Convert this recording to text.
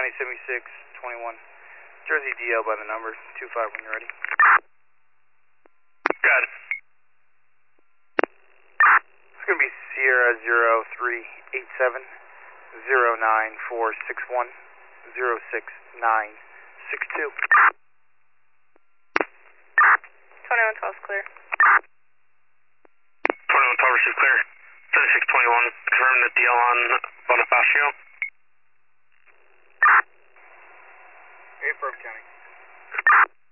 County 7621. Jersey DL by the number, 25 when you're ready. Got it. It's going to be Sierra 0387 09461 06962. 2112 is clear. 2112 received clear. 7621, confirm the DL on Bonifacio. Affirm, County.